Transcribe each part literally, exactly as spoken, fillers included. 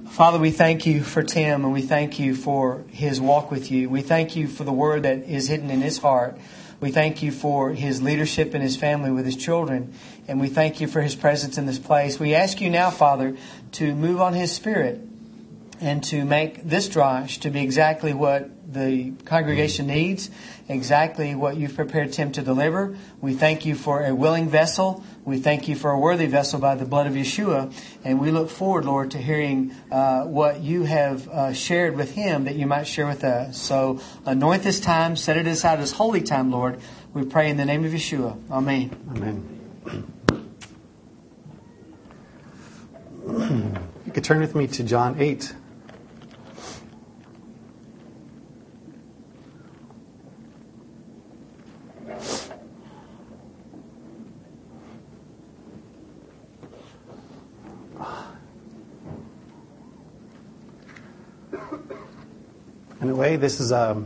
Father, we thank you for Tim, and we thank you for his walk with you. We thank you for the word that is hidden in his heart. We thank you for his leadership in his family with his children, and we thank you for his presence in this place. We ask you now, Father, to move on his spirit and to make this Drosh to be exactly what the congregation needs, exactly what you've prepared Tim to deliver. We thank you for a willing vessel. We thank you for a worthy vessel by the blood of Yeshua. And we look forward, Lord, to hearing uh, what you have uh, shared with him that you might share with us. So anoint this time, set it aside as holy time, Lord. We pray in the name of Yeshua. Amen. Amen. You could turn with me to John eight. In a way, this is a,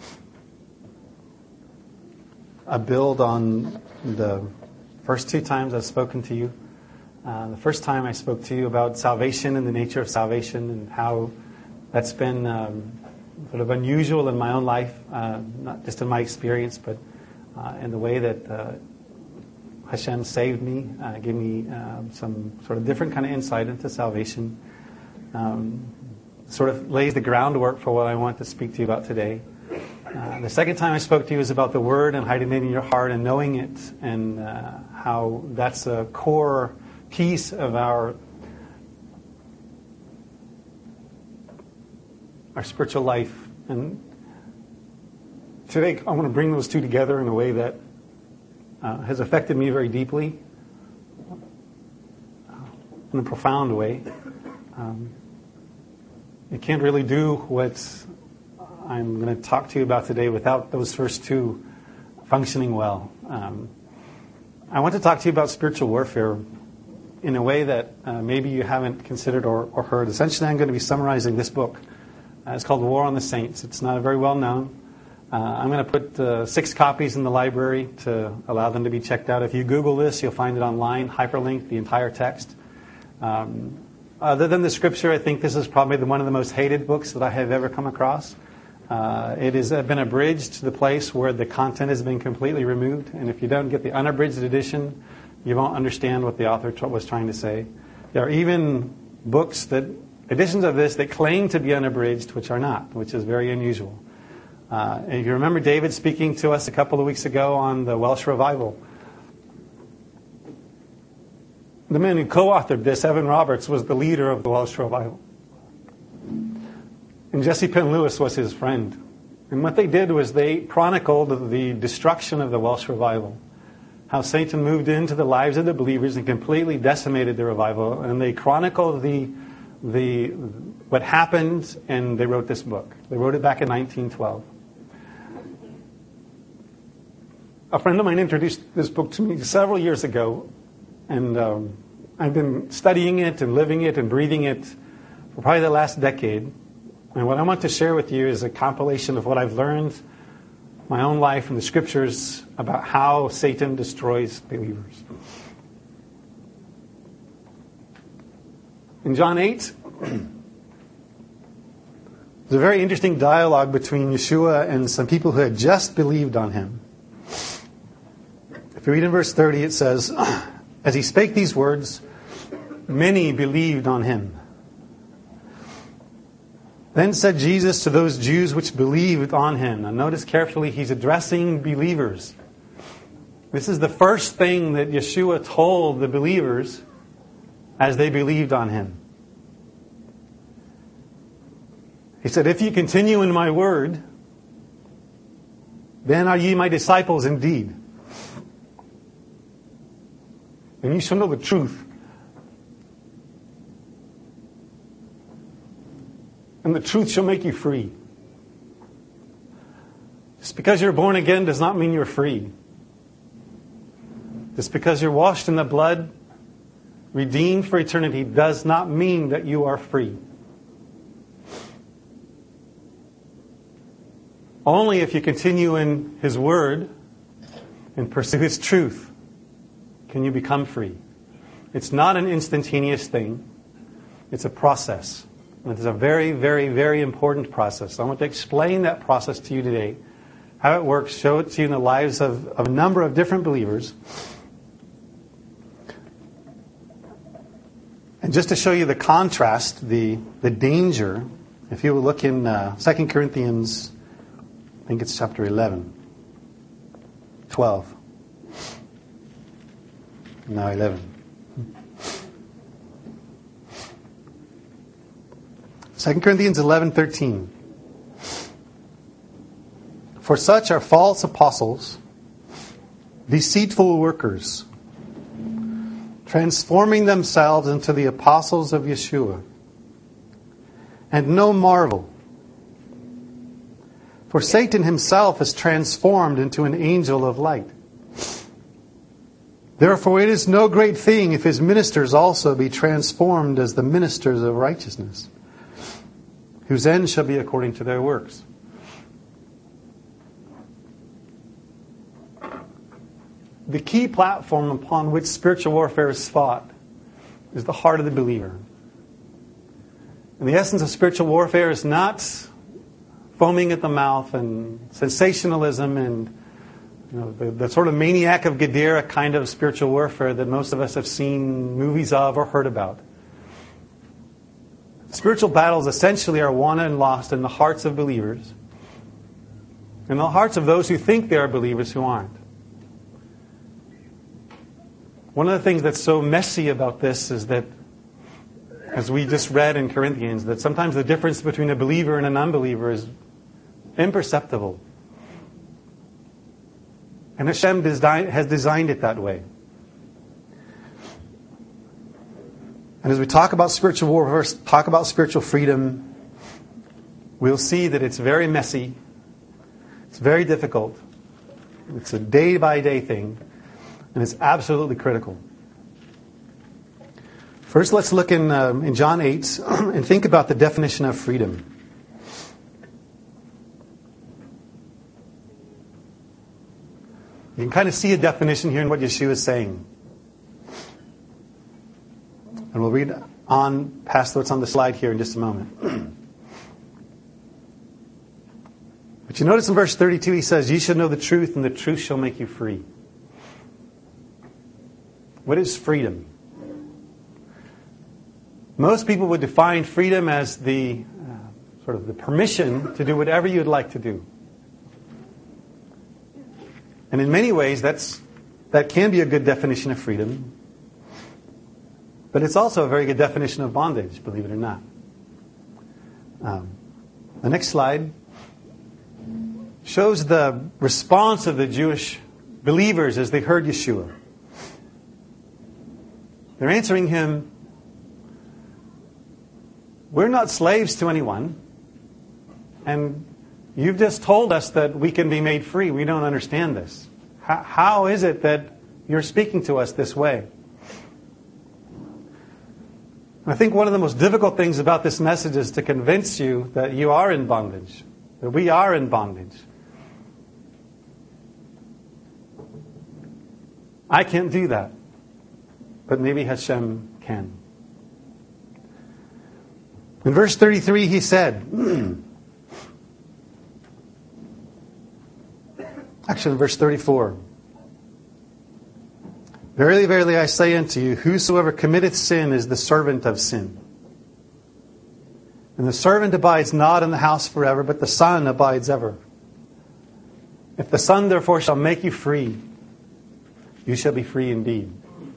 a build on the first two times I've spoken to you. Uh, the first time I spoke to you about salvation and the nature of salvation and how that's been um, sort of unusual in my own life, uh, not just in my experience, but uh, in the way that uh, Hashem saved me, uh, gave me uh, some sort of different kind of insight into salvation. Um, sort of lays the groundwork for what I want to speak to you about today. Uh, the second time I spoke to you was about the Word and hiding it in your heart and knowing it, and uh, how that's a core piece of our our spiritual life. And today I want to bring those two together in a way that uh, has affected me very deeply, in a profound way. Um, You can't really do what I'm going to talk to you about today without those first two functioning well. Um, I want to talk to you about spiritual warfare in a way that uh, maybe you haven't considered or, or heard. Essentially, I'm going to be summarizing this book. Uh, it's called War on the Saints. It's not very well known. Uh, I'm going to put uh, six copies in the library to allow them to be checked out. If you Google this, you'll find it online, hyperlinked, the entire text. Um, Other than the scripture, I think this is probably the, one of the most hated books that I have ever come across. Uh, it has been abridged to the place where the content has been completely removed. And if you don't get the unabridged edition, you won't understand what the author t- was trying to say. There are even books that, editions of this that claim to be unabridged, which are not, which is very unusual. Uh, and if you remember David speaking to us a couple of weeks ago on the Welsh revival, the man who co-authored this, Evan Roberts, was the leader of the Welsh revival. And Jesse Penn Lewis was his friend. And what they did was they chronicled the destruction of the Welsh revival. How Satan moved into the lives of the believers and completely decimated the revival. And they chronicled the, the, what happened, and they wrote this book. They wrote it back in nineteen twelve. A friend of mine introduced this book to me several years ago. And um, I've been studying it and living it and breathing it for probably the last decade. And what I want to share with you is a compilation of what I've learned my own life from the scriptures about how Satan destroys believers. In John eight, there's a very interesting dialogue between Yeshua and some people who had just believed on him. If you read in verse thirty, it says, as he spake these words, many believed on him. Then said Jesus to those Jews which believed on him. Now notice carefully, he's addressing believers. This is the first thing that Yeshua told the believers as they believed on him. He said, if you continue in my word, then are ye my disciples indeed. And you shall know the truth. And the truth shall make you free. Just because you're born again does not mean you're free. Just because you're washed in the blood, redeemed for eternity, does not mean that you are free. Only if you continue in His Word and pursue His truth can you become free. It's not an instantaneous thing. It's a process. It is a very, very, very important process. I want to explain that process to you today, how it works, show it to you in the lives of, of a number of different believers. And just to show you the contrast, the, the danger, if you will look in uh, Second Corinthians, I think it's chapter eleven, twelve. Now eleven. Second Corinthians eleven thirteen. For such are false apostles, deceitful workers, transforming themselves into the apostles of Yeshua. And no marvel, for Satan himself is transformed into an angel of light. Therefore it is no great thing if his ministers also be transformed as the ministers of righteousness, whose end shall be according to their works. The key platform upon which spiritual warfare is fought is the heart of the believer. And the essence of spiritual warfare is not foaming at the mouth and sensationalism and you know, the, the sort of maniac of Gadara kind of spiritual warfare that most of us have seen movies of or heard about. Spiritual battles essentially are won and lost in the hearts of believers, in the hearts of those who think they are believers who aren't. One of the things that's so messy about this is that, as we just read in Corinthians, that sometimes the difference between a believer and an unbeliever is imperceptible. And Hashem design, has designed it that way. And as we talk about spiritual warfare, talk about spiritual freedom, we'll see that it's very messy. It's very difficult. It's a day-by-day thing. And it's absolutely critical. First, let's look in, um, in John eight and think about the definition of freedom. You can kind of see a definition here in what Yeshua is saying. And we'll read on past what's on the slide here in just a moment. But you notice in verse thirty-two, he says, "You shall know the truth, and the truth shall make you free." What is freedom? Most people would define freedom as the uh, sort of the permission to do whatever you'd like to do. And in many ways, that's that can be a good definition of freedom. But it's also a very good definition of bondage, believe it or not. Um, the next slide shows the response of the Jewish believers as they heard Yeshua. They're answering him, "We're not slaves to anyone, and you've just told us that we can be made free. We don't understand this. How, how is it that you're speaking to us this way?" I think one of the most difficult things about this message is to convince you that you are in bondage, that we are in bondage. I can't do that, but maybe Hashem can. In verse thirty-three, he said, actually in verse thirty-four, "Verily, verily, I say unto you, whosoever committeth sin is the servant of sin. And the servant abides not in the house forever, but the Son abides ever. If the Son therefore shall make you free, you shall be free indeed."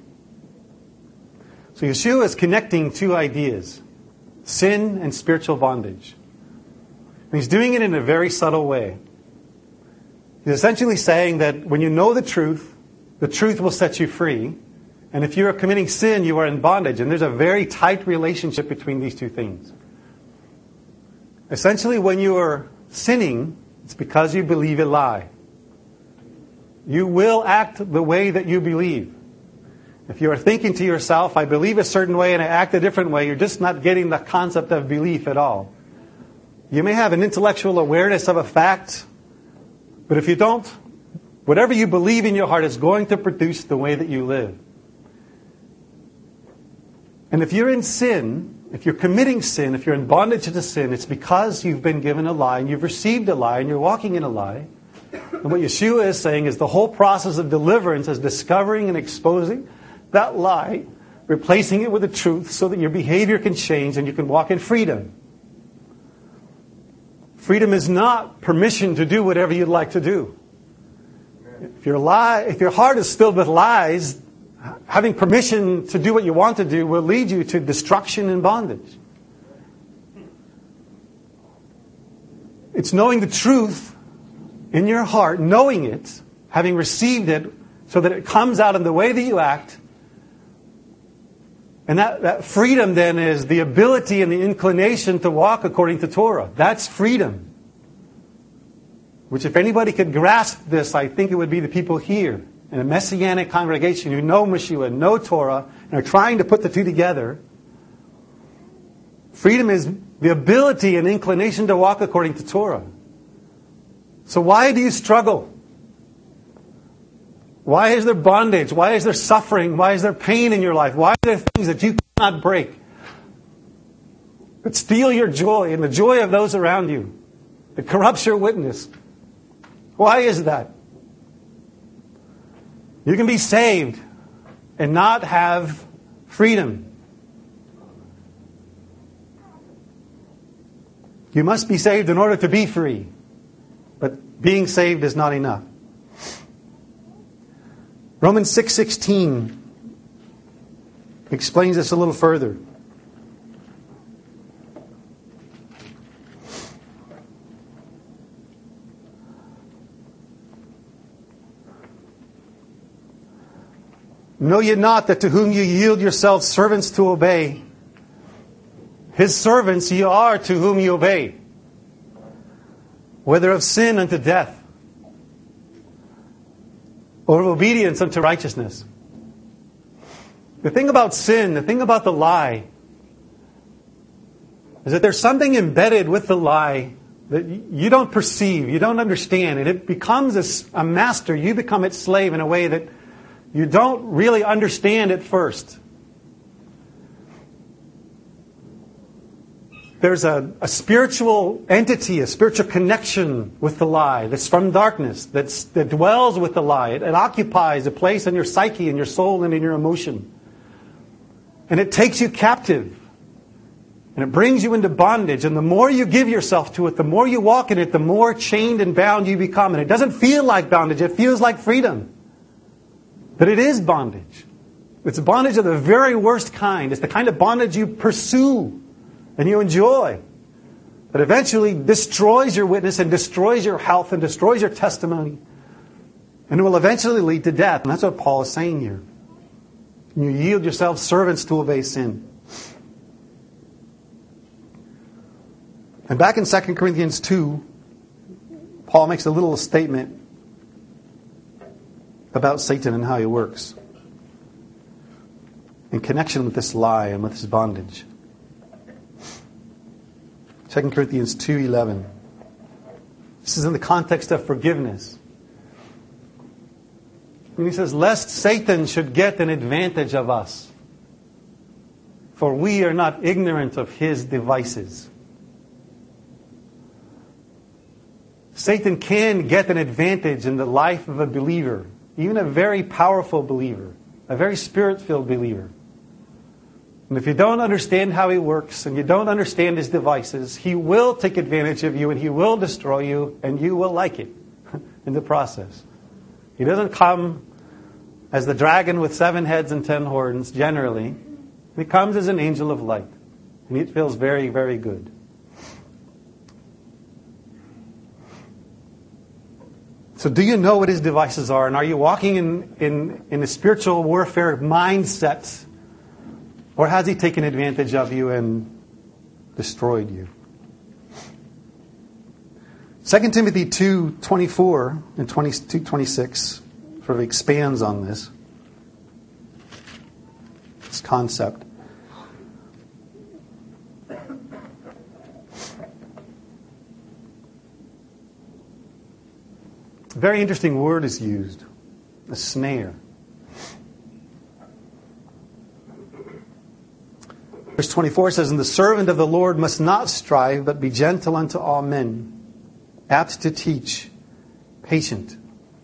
So Yeshua is connecting two ideas, sin and spiritual bondage. And he's doing it in a very subtle way. He's essentially saying that when you know the truth, the truth will set you free. And if you are committing sin, you are in bondage. And there's a very tight relationship between these two things. Essentially, when you are sinning, it's because you believe a lie. You will act the way that you believe. If you are thinking to yourself, "I believe a certain way and I act a different way," you're just not getting the concept of belief at all. You may have an intellectual awareness of a fact, but if you don't, whatever you believe in your heart is going to produce the way that you live. And if you're in sin, if you're committing sin, if you're in bondage to sin, it's because you've been given a lie and you've received a lie and you're walking in a lie. And what Yeshua is saying is the whole process of deliverance is discovering and exposing that lie, replacing it with the truth so that your behavior can change and you can walk in freedom. Freedom is not permission to do whatever you'd like to do. If your lie, if your heart is filled with lies, having permission to do what you want to do will lead you to destruction and bondage. It's knowing the truth in your heart, knowing it, having received it, so that it comes out in the way that you act. And that, that freedom then is the ability and the inclination to walk according to Torah. That's freedom. Which if anybody could grasp this, I think it would be the people here in a Messianic congregation who know Meshua, know Torah, and are trying to put the two together. Freedom is the ability and inclination to walk according to Torah. So why do you struggle? Why is there bondage? Why is there suffering? Why is there pain in your life? Why are there things that you cannot break that steal your joy and the joy of those around you, that corrupts your witness? Why is that? You can be saved and not have freedom. You must be saved in order to be free. But being saved is not enough. Romans six sixteen explains this a little further. Know ye not that to whom you yield yourselves servants to obey, his servants ye are to whom you obey, whether of sin unto death, or of obedience unto righteousness. The thing about sin, the thing about the lie, is that there's something embedded with the lie that you don't perceive, you don't understand, and it becomes a, a master. You become its slave in a way that you don't really understand at first. There's a, a spiritual entity, a spiritual connection with the lie that's from darkness, that's, that dwells with the lie. It, it occupies a place in your psyche, in your soul, and in your emotion. And it takes you captive. And it brings you into bondage. And the more you give yourself to it, the more you walk in it, the more chained and bound you become. And it doesn't feel like bondage, it feels like freedom. But it is bondage. It's bondage of the very worst kind. It's the kind of bondage you pursue and you enjoy, that eventually destroys your witness and destroys your health and destroys your testimony. And it will eventually lead to death. And that's what Paul is saying here. You yield yourselves servants to obey sin. And back in Second Corinthians two, Paul makes a little statement about Satan and how he works in connection with this lie and with this bondage. Second Corinthians two eleven. This is in the context of forgiveness. And he says, lest Satan should get an advantage of us, for we are not ignorant of his devices. Satan can get an advantage in the life of a believer, even a very powerful believer, a very spirit-filled believer. And if you don't understand how he works and you don't understand his devices, he will take advantage of you and he will destroy you and you will like it in the process. He doesn't come as the dragon with seven heads and ten horns, generally. He comes as an angel of light. And it feels very, very good. So do you know what his devices are? And are you walking in, in, in a spiritual warfare mindset? Or has he taken advantage of you and destroyed you? Second Timothy two twenty-four and twenty-two twenty-six sort of expands on this, this concept. A very interesting word is used, a snare. Verse twenty-four says, "And the servant of the Lord must not strive, but be gentle unto all men, apt to teach, patient,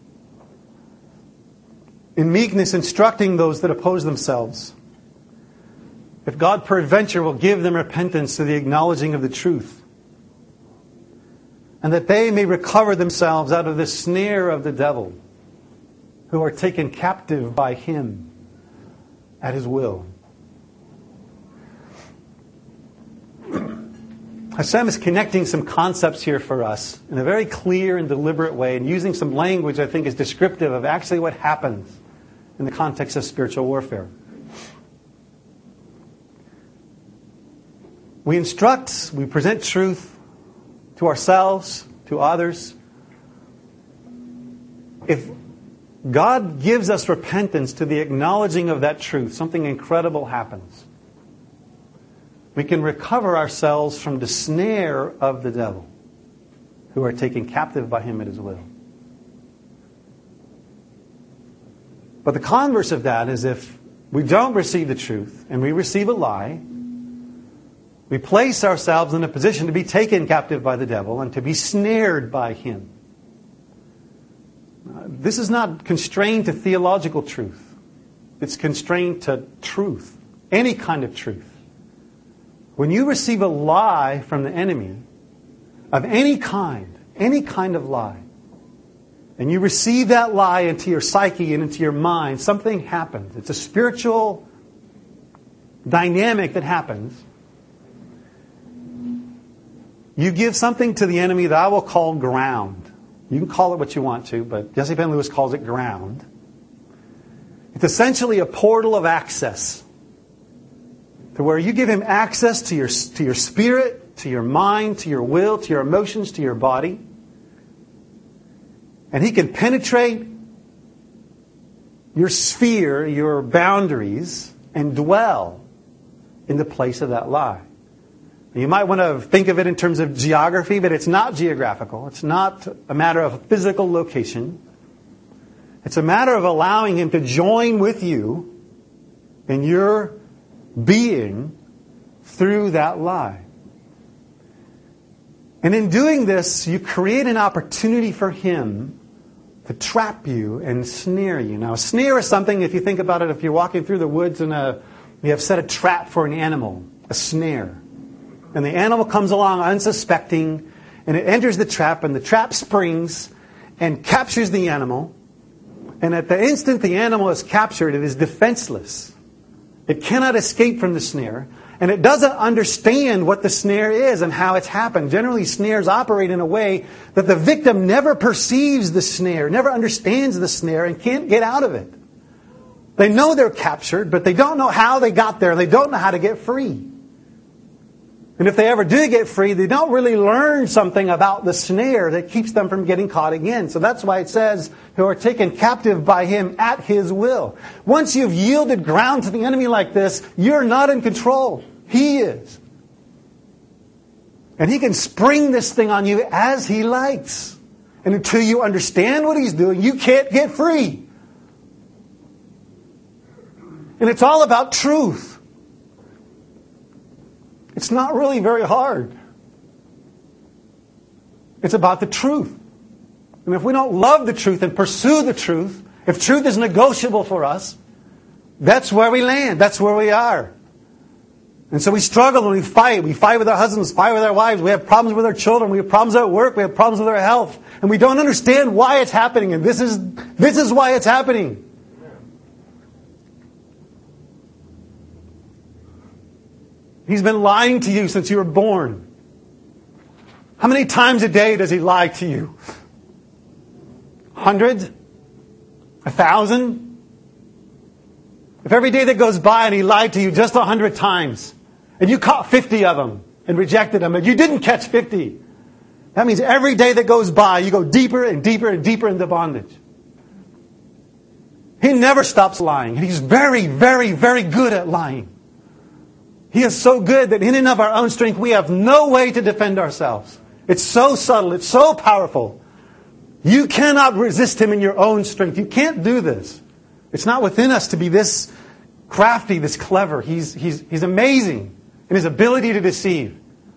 in meekness instructing those that oppose themselves. If God peradventure will give them repentance to the acknowledging of the truth, and that they may recover themselves out of the snare of the devil, who are taken captive by him at his will." Hashem is connecting some concepts here for us in a very clear and deliberate way, and using some language I think is descriptive of actually what happens in the context of spiritual warfare. We instruct, we present truth to ourselves, to others. If God gives us repentance to the acknowledging of that truth, something incredible happens. We can recover ourselves from the snare of the devil, who are taken captive by him at his will. But the converse of that is, if we don't receive the truth and we receive a lie, we place ourselves in a position to be taken captive by the devil and to be snared by him. This is not constrained to theological truth. It's constrained to truth. Any kind of truth. When you receive a lie from the enemy, of any kind, any kind of lie, and you receive that lie into your psyche and into your mind, something happens. It's a spiritual dynamic that happens. You give something to the enemy that I will call ground. You can call it what you want to, but Jesse Penn Lewis calls it ground. It's essentially a portal of access, to where you give him access to your, to your spirit, to your mind, to your will, to your emotions, to your body. And he can penetrate your sphere, your boundaries, and dwell in the place of that lie. You might want to think of it in terms of geography, but it's not geographical. It's not a matter of physical location. It's a matter of allowing him to join with you in your being through that lie. And in doing this, you create an opportunity for him to trap you and snare you. Now, a snare is something, if you think about it, if you're walking through the woods and a, you have set a trap for an animal, a snare. And the animal comes along unsuspecting, and it enters the trap, and the trap springs and captures the animal. And at the instant the animal is captured, it is defenseless. It cannot escape from the snare. And it doesn't understand what the snare is and how it's happened. Generally, snares operate in a way that the victim never perceives the snare, never understands the snare, and can't get out of it. They know they're captured, but they don't know how they got there. They don't know how to get free. And if they ever do get free, they don't really learn something about the snare that keeps them from getting caught again. So that's why it says, who are taken captive by him at his will. Once you've yielded ground to the enemy like this, you're not in control. He is. And he can spring this thing on you as he likes. And until you understand what he's doing, you can't get free. And it's all about truth. It's not really very hard. It's about the truth. And if we don't love the truth and pursue the truth, if truth is negotiable for us, that's where we land. That's where we are. And so we struggle and we fight. We fight with our husbands, fight with our wives. We have problems with our children. We have problems at work. We have problems with our health. And we don't understand why it's happening. And this is, this is why it's happening. He's been lying to you since you were born. How many times a day does he lie to you? Hundreds? A thousand? If every day that goes by and he lied to you just a hundred times, and you caught fifty of them and rejected them, and you didn't catch fifty, that means every day that goes by, you go deeper and deeper and deeper into bondage. He never stops lying. He's very, very, very good at lying. He is so good that in and of our own strength, we have no way to defend ourselves. It's so subtle. It's so powerful. You cannot resist him in your own strength. You can't do this. It's not within us to be this crafty, this clever. He's, he's, he's amazing. in his ability to deceive.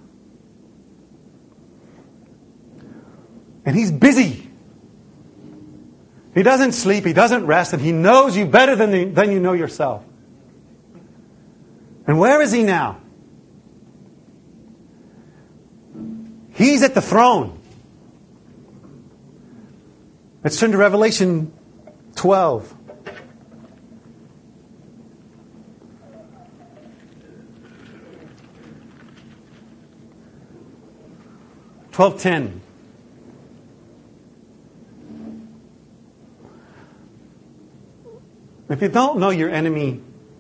And he's busy. He doesn't sleep, he doesn't rest, and he knows you better than, the, than you know yourself. And where is he now? He's at the throne. Let's turn to Revelation twelve. twelve ten. If you don't know your enemy,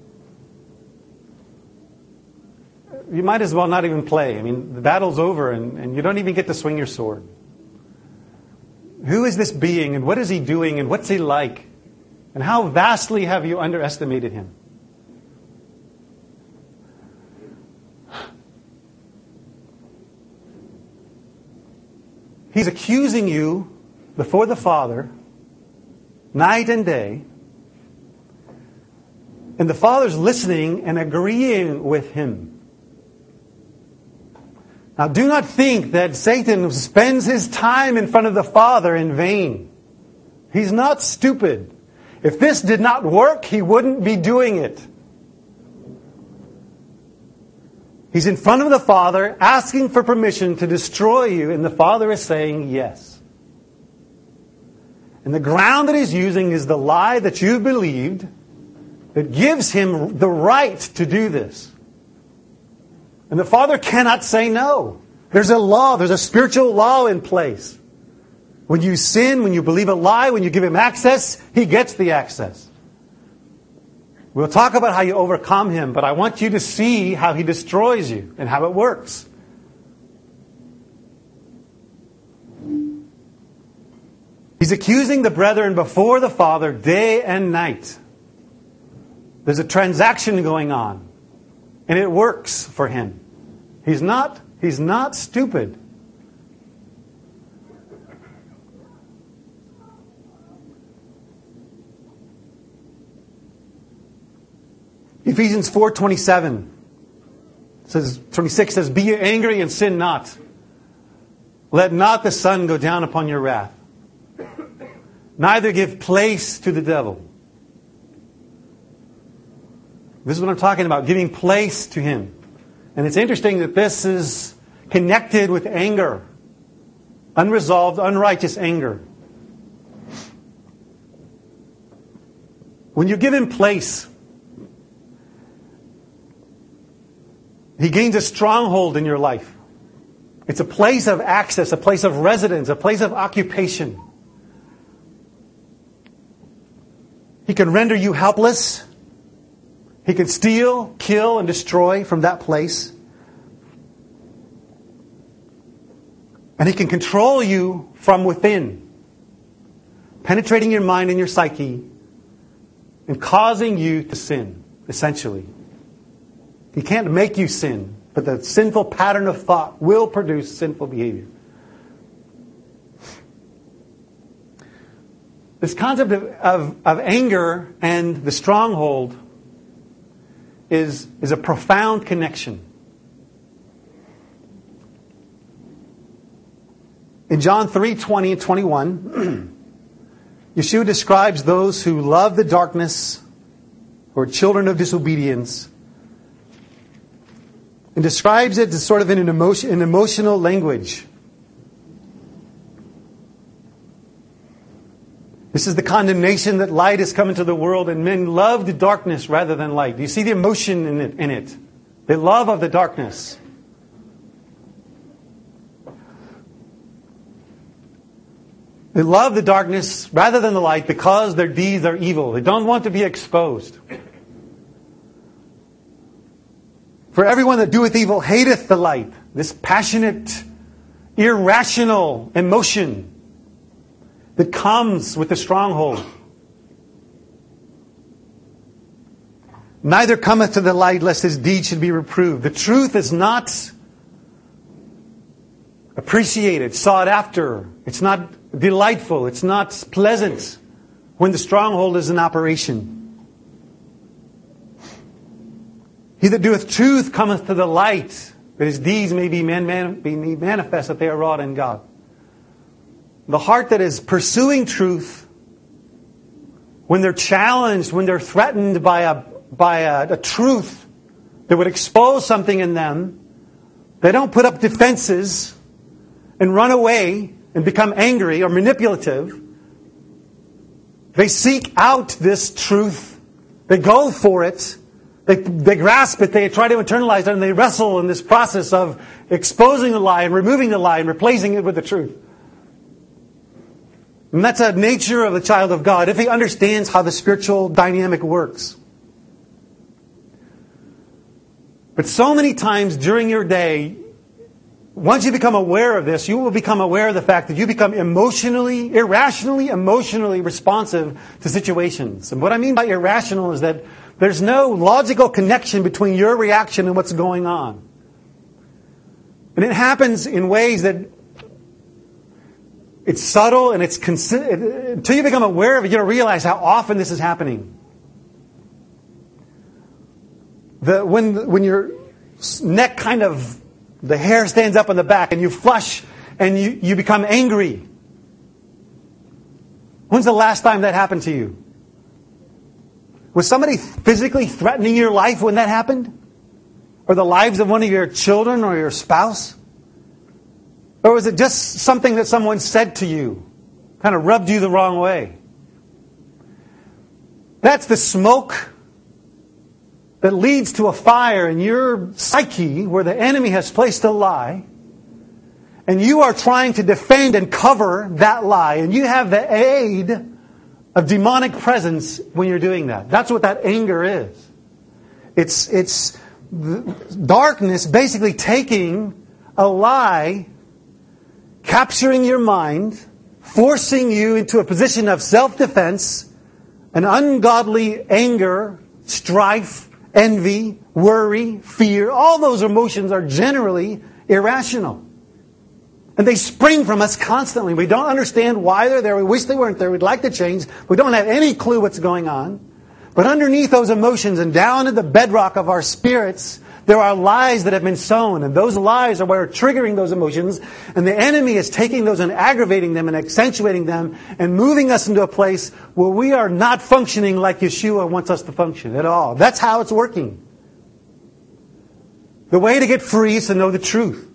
you might as well not even play. I mean, the battle's over and, and you don't even get to swing your sword. Who is this being and what is he doing and what's he like? And how vastly have you underestimated him? He's accusing you before the Father, night and day. And the Father's listening and agreeing with him. Now, do not think that Satan spends his time in front of the Father in vain. He's not stupid. If this did not work, he wouldn't be doing it. He's in front of the Father, asking for permission to destroy you, and the Father is saying yes. And the ground that he's using is the lie that you've believed that gives him the right to do this. And the Father cannot say no. There's a law, there's a spiritual law in place. When you sin, when you believe a lie, when you give him access, he gets the access. We'll talk about how you overcome him, but I want you to see how he destroys you and how it works. He's accusing the brethren before the Father day and night. There's a transaction going on, and it works for him. He's not, he's not stupid. Ephesians four twenty-seven says, twenty-six says, "Be ye angry and sin not. Let not the sun go down upon your wrath. Neither give place to the devil." This is what I'm talking about, giving place to him. And it's interesting that this is connected with anger. Unresolved, unrighteous anger. When you give him place, he gains a stronghold in your life. It's a place of access, a place of residence, a place of occupation. He can render you helpless. He can steal, kill, and destroy from that place. And he can control you from within, penetrating your mind and your psyche and causing you to sin, essentially. He can't make you sin, but the sinful pattern of thought will produce sinful behavior. This concept of, of, of anger and the stronghold is, is a profound connection. In John three twenty and twenty-one, Yeshua describes those who love the darkness or children of disobedience, and describes it as sort of in an emotion, in emotional language. This is the condemnation that light has come into the world, and men loved darkness rather than light. Do you see the emotion in it? In it? The love of the darkness. They love the darkness rather than the light because their deeds are evil. They don't want to be exposed. For everyone that doeth evil hateth the light. This passionate, irrational emotion that comes with the stronghold. Neither cometh to the light lest his deed should be reproved. The truth is not appreciated, sought after. It's not delightful. It's not pleasant when the stronghold is in operation. He that doeth truth cometh to the light, that his deeds may be, man, man, be manifest that they are wrought in God. The heart that is pursuing truth, when they're challenged, when they're threatened by a, by a, a truth that would expose something in them, they don't put up defenses and run away and become angry or manipulative. They seek out this truth. They go for it. They, they grasp it. They try to internalize it, and they wrestle in this process of exposing the lie and removing the lie and replacing it with the truth. And that's a nature of the child of God, if he understands how the spiritual dynamic works. But so many times during your day, once you become aware of this, you will become aware of the fact that you become emotionally, irrationally, emotionally responsive to situations. And what I mean by irrational is that there's no logical connection between your reaction and what's going on. And it happens in ways that it's subtle and it's consi- until you become aware of it, you don't realize how often this is happening. The, when, when your neck kind of, the hair stands up on the back and you flush and you, you become angry. When's the last time that happened to you? Was somebody physically threatening your life when that happened? Or the lives of one of your children or your spouse? Or was it just something that someone said to you? Kind of rubbed you the wrong way? That's the smoke that leads to a fire in your psyche where the enemy has placed a lie. And you are trying to defend and cover that lie. And you have the aid of demonic presence when you're doing that. That's what that anger is. It's, it's darkness basically taking a lie, capturing your mind, forcing you into a position of self-defense, an ungodly anger, strife, envy, worry, fear. All those emotions are generally irrational. And they spring from us constantly. We don't understand why they're there. We wish they weren't there. We'd like to change. We don't have any clue what's going on. But underneath those emotions and down in the bedrock of our spirits, there are lies that have been sown. And those lies are what are triggering those emotions. And the enemy is taking those and aggravating them and accentuating them and moving us into a place where we are not functioning like Yeshua wants us to function at all. That's how it's working. The way to get free is to know the truth.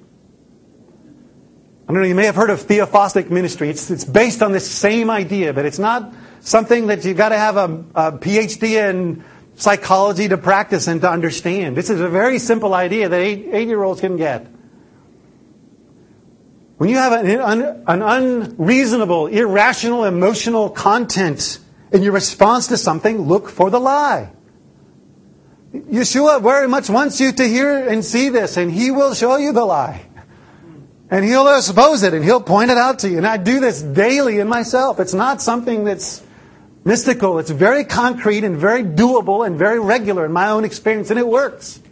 I don't know, you may have heard of Theophostic ministry. It's, it's based on this same idea, but it's not something that you've got to have a, a P H D in psychology to practice and to understand. This is a very simple idea that eight, eight-year-olds can get. When you have an, an, an unreasonable, irrational, emotional content in your response to something, look for the lie. Yeshua very much wants you to hear and see this, and He will show you the lie. And He'll expose it, and He'll point it out to you. And I do this daily in myself. It's not something that's mystical. It's very concrete and very doable and very regular in my own experience, and it works.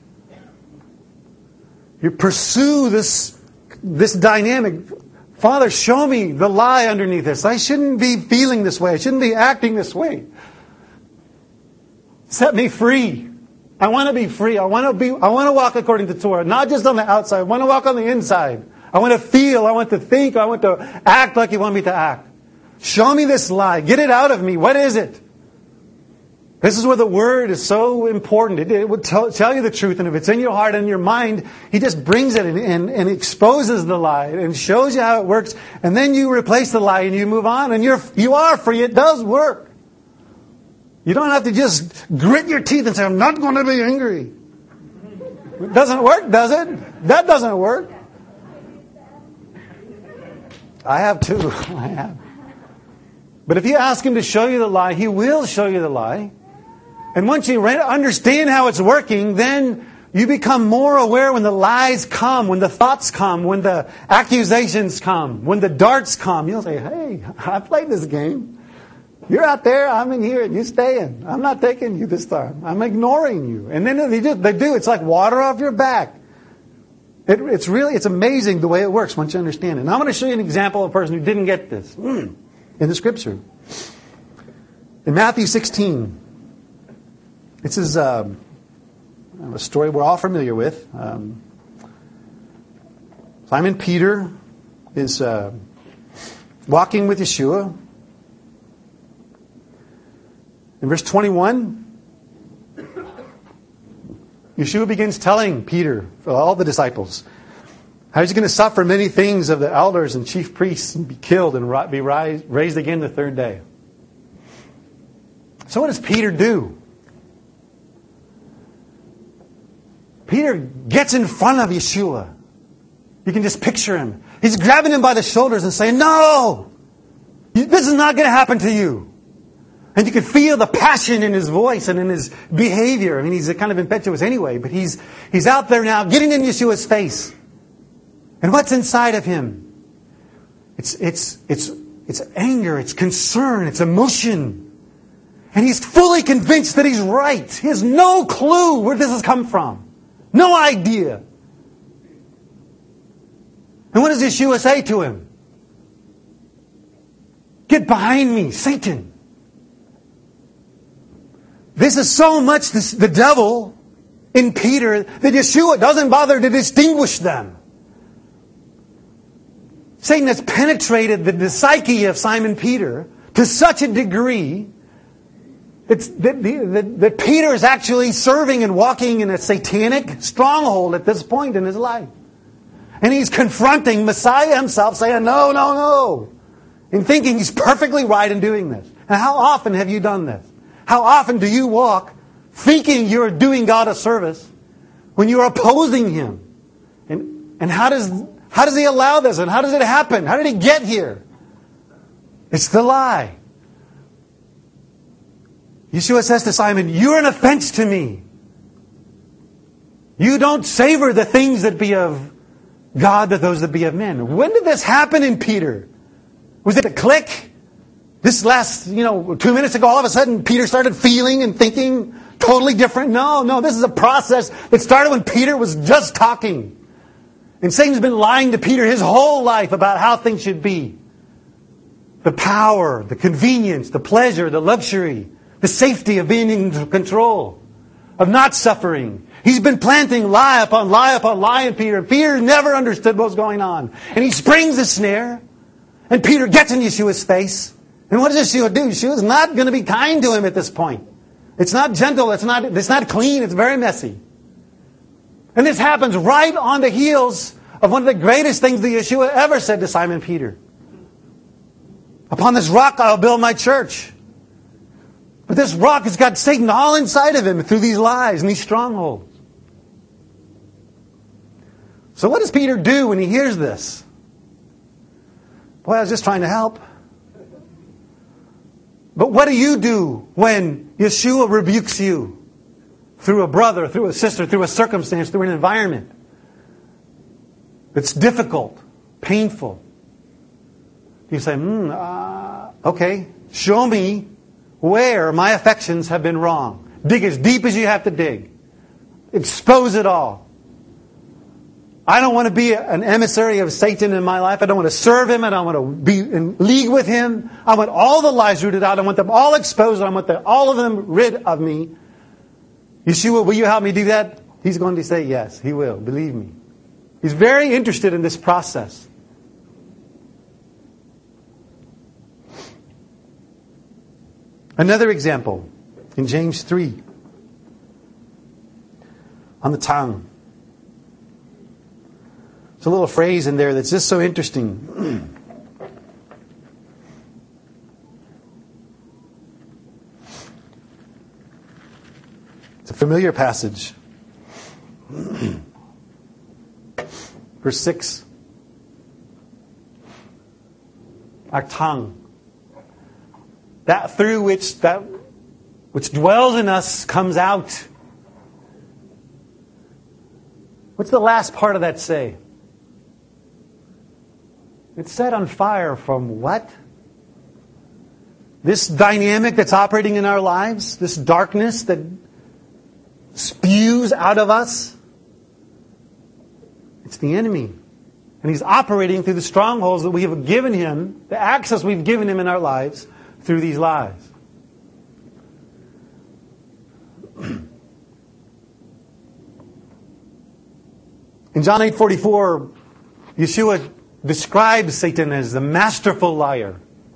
You pursue this, this dynamic. Father, show me the lie underneath this. I shouldn't be feeling this way. I shouldn't be acting this way. Set me free. I want to be free. I want to be. I want to walk according to Torah, not just on the outside. I want to walk on the inside. I want to feel, I want to think, I want to act like You want me to act. Show me this lie. Get it out of me. What is it? This is where the Word is so important. It, it would tell, tell you the truth, and if it's in your heart and your mind, He just brings it and, and, and exposes the lie and shows you how it works, and then you replace the lie and you move on, and you're, you are free. It does work. You don't have to just grit your teeth and say, I'm not going to be angry. It doesn't work, does it? That doesn't work. I have too. I have. But if you ask Him to show you the lie, He will show you the lie. And once you understand how it's working, then you become more aware when the lies come, when the thoughts come, when the accusations come, when the darts come. You'll say, hey, I played this game. You're out there, I'm in here, and you're staying. I'm not taking you this time. I'm ignoring you. And then they do. They do. It's like water off your back. It, it's really, it's amazing the way it works once you understand it. And I'm going to show you an example of a person who didn't get this in the Scripture. In Matthew sixteen, it says, uh, a story we're all familiar with. Um, Simon Peter is uh, walking with Yeshua. In verse twenty-one, Yeshua begins telling Peter, all the disciples, how he's going to suffer many things of the elders and chief priests and be killed and be raised again the third day. So what does Peter do? Peter gets in front of Yeshua. You can just picture him. He's grabbing him by the shoulders and saying, "No! This is not going to happen to you." And you can feel the passion in his voice and in his behavior. I mean, he's kind of impetuous anyway, but he's he's out there now getting in Yeshua's face. And what's inside of him? It's it's it's it's anger, it's concern, it's emotion. And he's fully convinced that he's right. He has no clue where this has come from. No idea. And what does Yeshua say to him? "Get behind me, Satan." This is so much this, the devil in Peter that Yeshua doesn't bother to distinguish them. Satan has penetrated the, the psyche of Simon Peter to such a degree that, that, that, that Peter is actually serving and walking in a satanic stronghold at this point in his life. And he's confronting Messiah himself, saying, "No, no, no," and thinking he's perfectly right in doing this. And how often have you done this? How often do you walk thinking you're doing God a service when you're opposing Him? And, and how does how does He allow this? And how does it happen? How did He get here? It's the lie. Yeshua says to Simon, "You're an offense to me. You don't savor the things that be of God, but those that be of men." When did this happen in Peter? Was it a click? This last, you know, two minutes ago, all of a sudden, Peter started feeling and thinking totally different? No, no, this is a process that started when Peter was just talking. And Satan's been lying to Peter his whole life about how things should be. The power, the convenience, the pleasure, the luxury, the safety of being in control, of not suffering. He's been planting lie upon lie upon lie in Peter. Peter never understood what was going on. And he springs the snare. And Peter gets in Yeshua's face. And what does Yeshua do? Yeshua's not going to be kind to him at this point. It's not gentle. It's not, it's not clean. It's very messy. And this happens right on the heels of one of the greatest things that Yeshua ever said to Simon Peter. "Upon this rock I'll build my church." But this rock has got Satan all inside of him through these lies and these strongholds. So what does Peter do when he hears this? "Boy, I was just trying to help." But what do you do when Yeshua rebukes you through a brother, through a sister, through a circumstance, through an environment that's difficult, painful? You say, hmm, uh, okay, show me where my affections have been wrong. Dig as deep as you have to dig. Expose it all. I don't want to be an emissary of Satan in my life. I don't want to serve him. I don't want to be in league with him. I want all the lies rooted out. I want them all exposed. I want the, all of them rid of me. Yeshua, will you help me do that? He's going to say yes. He will. Believe me. He's very interested in this process. Another example in James three. On the tongue. There's a little phrase in there that's just so interesting. It's a familiar passage. Verse six. Our tongue. That through which that which dwells in us comes out. What's the last part of that say? It's set on fire from what? This dynamic that's operating in our lives, this darkness that spews out of us. It's the enemy. And he's operating through the strongholds that we have given him, the access we've given him in our lives through these lies. John eight forty-four, Yeshua describes Satan as the masterful liar.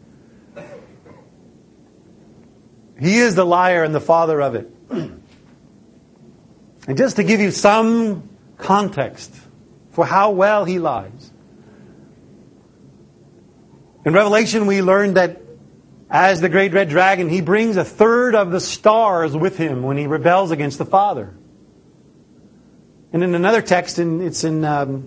He is the liar and the father of it. And just to give you some context for how well he lies. In Revelation we learned that as the great red dragon, he brings a third of the stars with him when he rebels against the Father. And in another text, in, it's in um,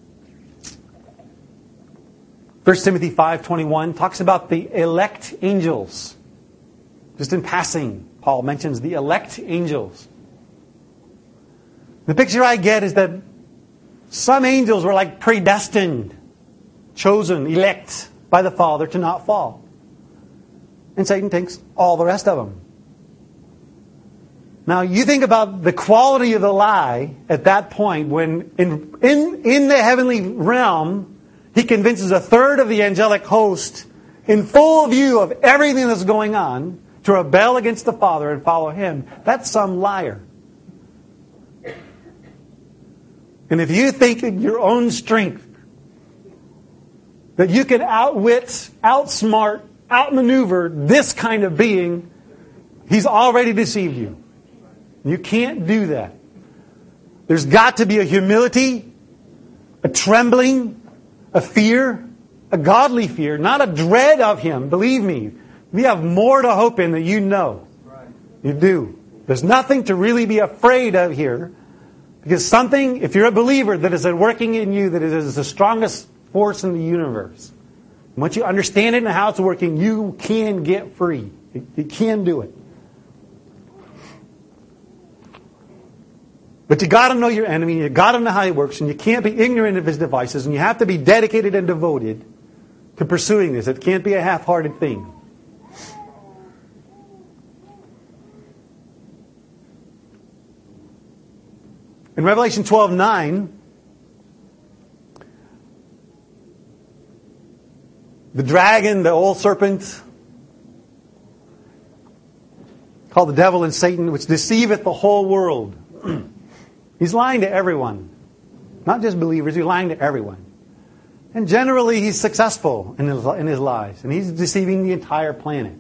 First Timothy five twenty-one, talks about the elect angels. Just in passing, Paul mentions the elect angels. The picture I get is that some angels were like predestined, chosen, elect by the Father to not fall. And Satan takes all the rest of them. Now you think about the quality of the lie at that point when in, in, in the heavenly realm, he convinces a third of the angelic host in full view of everything that's going on to rebel against the Father and follow Him. That's some liar. And if you think in your own strength that you can outwit, outsmart, outmaneuver this kind of being, he's already deceived you. You can't do that. There's got to be a humility, a trembling, a fear, a godly fear, not a dread of him. Believe me, we have more to hope in than you know. You do. There's nothing to really be afraid of here. Because something, if you're a believer, that is working in you, that is the strongest force in the universe. Once you understand it and how it's working, you can get free. You can do it. But you got to know your enemy, you got to know how he works, and you can't be ignorant of his devices, and you have to be dedicated and devoted to pursuing this. It can't be a half-hearted thing. In Revelation twelve nine, the dragon, the old serpent, called the devil and Satan, which deceiveth the whole world. He's lying to everyone. Not just believers, he's lying to everyone. And generally he's successful in his, in his lies. And he's deceiving the entire planet.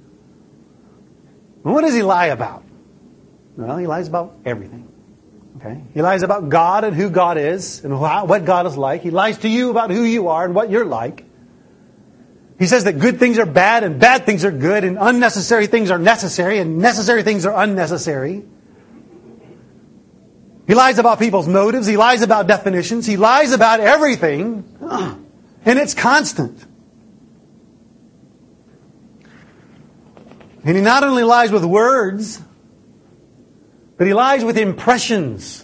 And what does he lie about? Well, he lies about everything. Okay? He lies about God and who God is and how, what God is like. He lies to you about who you are and what you're like. He says that good things are bad and bad things are good and unnecessary things are necessary and necessary things are unnecessary. He lies about people's motives. He lies about definitions. He lies about everything. And it's constant. And he not only lies with words, but he lies with impressions.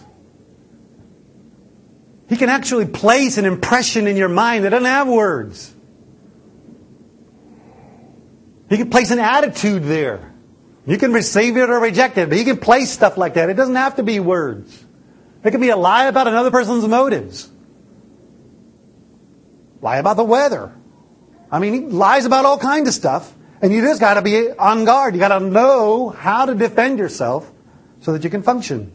He can actually place an impression in your mind that doesn't have words. He can place an attitude there. You can receive it or reject it, but he can place stuff like that. It doesn't have to be words. It can be a lie about another person's motives. Lie about the weather. I mean, he lies about all kinds of stuff. And you just got to be on guard. You got to know how to defend yourself so that you can function.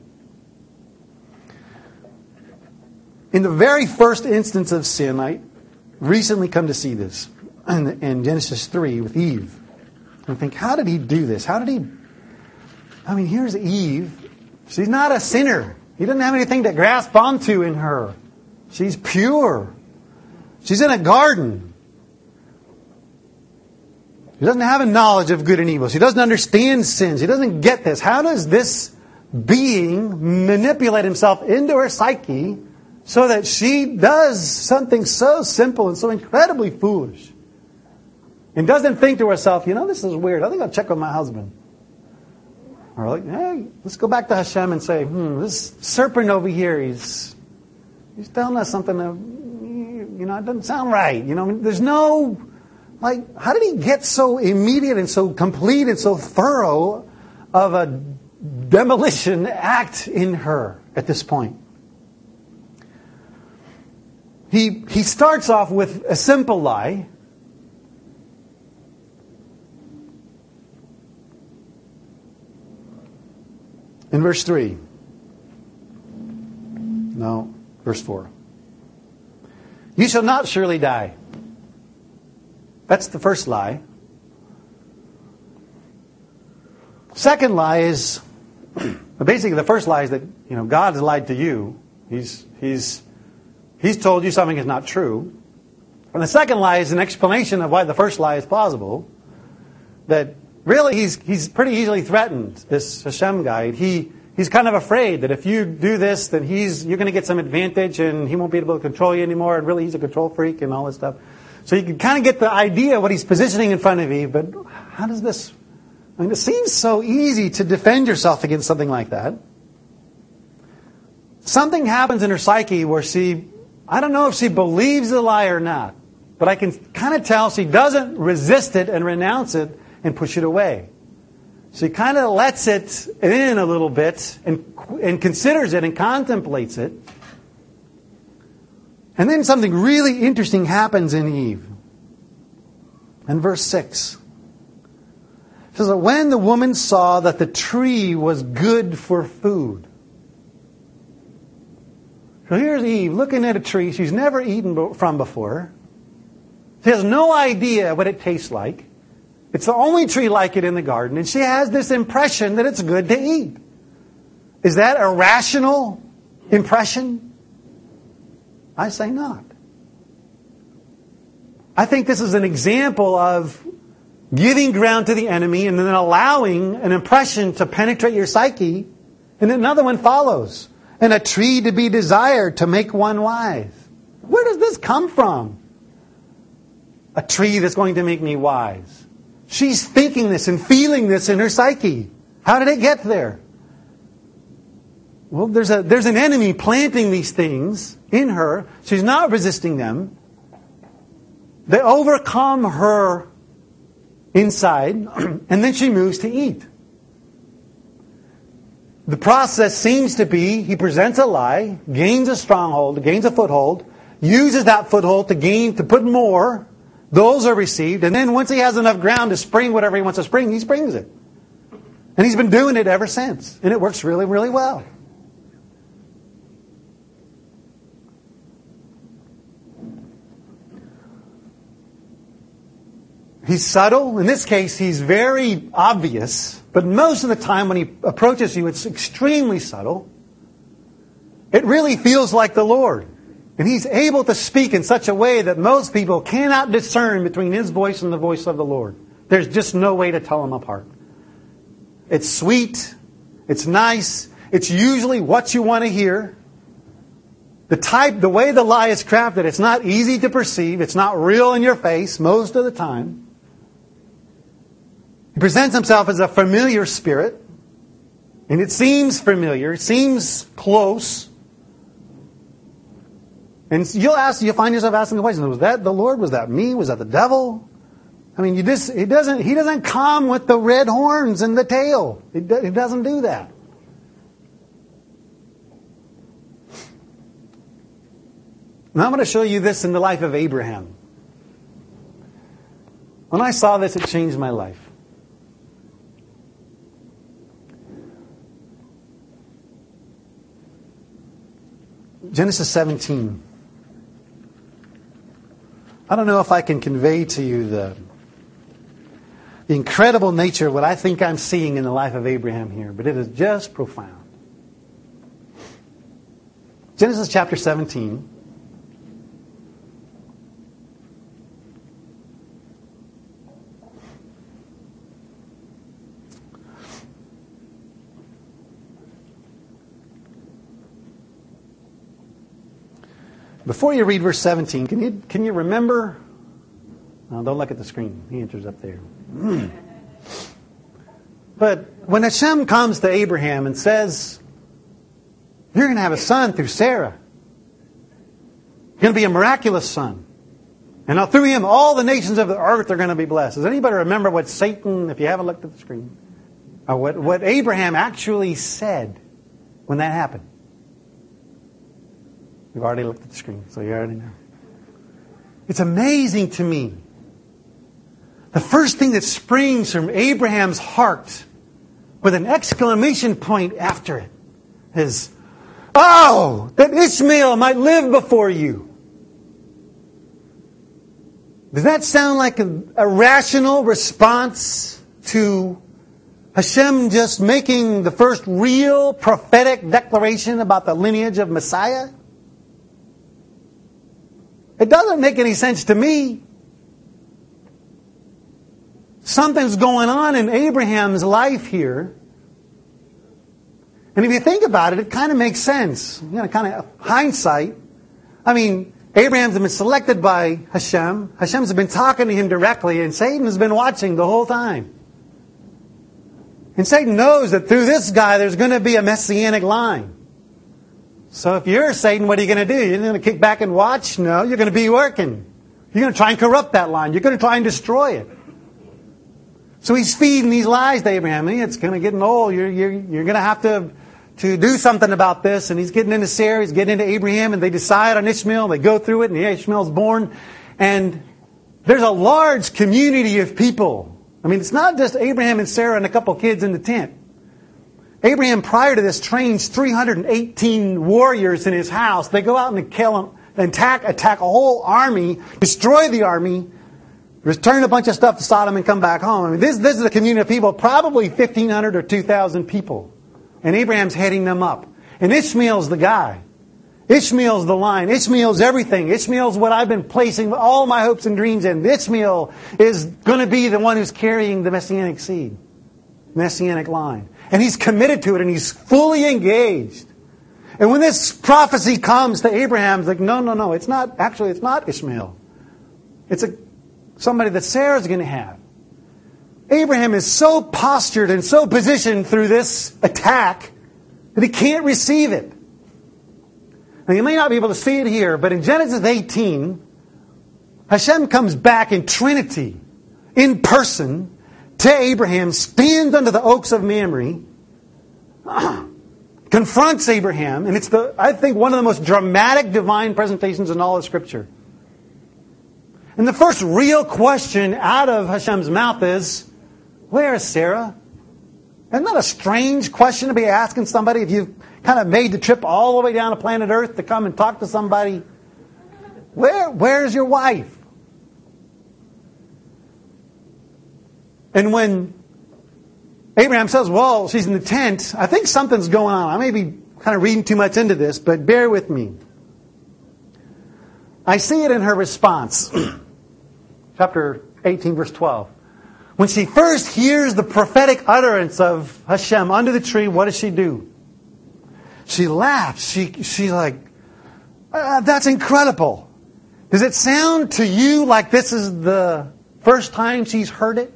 In the very first instance of sin, I recently come to see this in, in Genesis three with Eve. And think, how did he do this? How did he... I mean, here's Eve. She's not a sinner. He doesn't have anything to grasp onto in her. She's pure. She's in a garden. She doesn't have a knowledge of good and evil. She doesn't understand sin. She doesn't get this. How does this being manipulate himself into her psyche so that she does something so simple and so incredibly foolish? And doesn't think to herself, you know, this is weird. I think I'll check with my husband. Or like, hey, let's go back to Hashem and say, hmm, this serpent over here, he's he's telling us something that, you know, it doesn't sound right. You know, there's no, like, how did he get so immediate and so complete and so thorough of a demolition act in her at this point? He he starts off with a simple lie. In verse three. No. Verse four. You shall not surely die. That's the first lie. Second lie is, basically the first lie is that, you know, God has lied to you. He's, he's, he's told you something is not true. And the second lie is an explanation of why the first lie is plausible. That really he's, he's pretty easily threatened, this Hashem guy. He, he's kind of afraid that if you do this, then he's, you're going to get some advantage and he won't be able to control you anymore. And really he's a control freak and all this stuff. So you can kind of get the idea of what he's positioning in front of you. But how does this... I mean, it seems so easy to defend yourself against something like that. Something happens in her psyche where she, I don't know if she believes the lie or not, but I can kind of tell she doesn't resist it and renounce it and push it away. She kind of lets it in a little bit and, and considers it and contemplates it. And then something really interesting happens in Eve. In verse six. It says that when the woman saw that the tree was good for food. So here's Eve looking at a tree she's never eaten from before. She has no idea what it tastes like. It's the only tree like it in the garden. And she has this impression that it's good to eat. Is that a rational impression? I say not. I think this is an example of giving ground to the enemy and then allowing an impression to penetrate your psyche, and another one follows. And a tree to be desired to make one wise. Where does this come from? A tree that's going to make me wise. She's thinking this and feeling this in her psyche. How did it get there? Well, there's a there's an enemy planting these things in her. She's not resisting them. They overcome her inside, and then she moves to eat. The process seems to be, he presents a lie, gains a stronghold, gains a foothold, uses that foothold to gain, to put more. Those are received, and then once he has enough ground to spring whatever he wants to spring, he springs it. And he's been doing it ever since. And it works really, really well. He's subtle. In this case, he's very obvious. But most of the time when he approaches you, it's extremely subtle. It really feels like the Lord. And he's able to speak in such a way that most people cannot discern between his voice and the voice of the Lord. There's just no way to tell them apart. It's sweet. It's nice. It's usually what you want to hear. The type, the way the lie is crafted, it's not easy to perceive. It's not real in your face most of the time. He presents himself as a familiar spirit. And it seems familiar. It seems close. And you'll ask, you'll find yourself asking the question, was that the Lord? Was that me? Was that the devil? I mean, you just, he doesn't, he doesn't come with the red horns and the tail. He, do, he doesn't do that. Now I'm going to show you this in the life of Abraham. When I saw this, it changed my life. Genesis seventeen. I don't know if I can convey to you the, the incredible nature of what I think I'm seeing in the life of Abraham here, but it is just profound. Genesis chapter seventeen. Before you read verse seventeen, can you can you remember? No, don't look at the screen. The answer's up there. Mm. But when Hashem comes to Abraham and says, "You're going to have a son through Sarah. You're going to be a miraculous son, and now through him, all the nations of the earth are going to be blessed." Does anybody remember what Satan? If you haven't looked at the screen, or what what Abraham actually said when that happened? You've already looked at the screen, so you already know. It's amazing to me. The first thing that springs from Abraham's heart, with an exclamation point after it, is, Oh, that Ishmael might live before you. Does that sound like a, a rational response to Hashem just making the first real prophetic declaration about the lineage of Messiah? It doesn't make any sense to me. Something's going on in Abraham's life here. And if you think about it, it kind of makes sense. You know, kind of hindsight. I mean, Abraham's been selected by Hashem. Hashem's been talking to him directly, and Satan has been watching the whole time. And Satan knows that through this guy there's going to be a messianic line. So if you're Satan, what are you going to do? You're going to kick back and watch? No, you're going to be working. You're going to try and corrupt that line. You're going to try and destroy it. So he's feeding these lies to Abraham. It's going to get old. You're, you're, you're going to have to, to do something about this. And he's getting into Sarah. He's getting into Abraham. And they decide on Ishmael. They go through it. And Ishmael's born. And there's a large community of people. I mean, it's not just Abraham and Sarah and a couple kids in the tent. Abraham, prior to this, trains three hundred eighteen warriors in his house. They go out and kill them, attack, attack a whole army, destroy the army, return a bunch of stuff to Sodom and come back home. I mean, this, this is a community of people, probably fifteen hundred or two thousand people. And Abraham's heading them up. And Ishmael's the guy. Ishmael's the line. Ishmael's everything. Ishmael's what I've been placing all my hopes and dreams in. Ishmael is going to be the one who's carrying the Messianic seed. Messianic line. And he's committed to it and he's fully engaged. And when this prophecy comes to Abraham, it's like, no, no, no, it's not, actually it's not Ishmael. It's a somebody that Sarah's going to have. Abraham is so postured and so positioned through this attack that he can't receive it. Now you may not be able to see it here, but in Genesis eighteen, Hashem comes back in Trinity, in person, to Abraham, stands under the oaks of Mamre, confronts Abraham, and it's the I think one of the most dramatic divine presentations in all of Scripture. And the first real question out of Hashem's mouth is, where is Sarah? Isn't that a strange question to be asking somebody if you've kind of made the trip all the way down to planet Earth to come and talk to somebody? Where, where's your wife? And when Abraham says, well, she's in the tent, I think something's going on. I may be kind of reading too much into this, but bear with me. I see it in her response. Chapter eighteen, verse twelve. When she first hears the prophetic utterance of Hashem under the tree, what does she do? She laughs. She, she's like, uh, that's incredible. Does it sound to you like this is the first time she's heard it?